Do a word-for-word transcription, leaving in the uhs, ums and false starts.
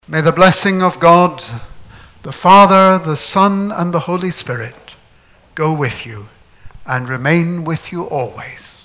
May the blessing of God, the Father, the Son, and the Holy Spirit go with you and remain with you always.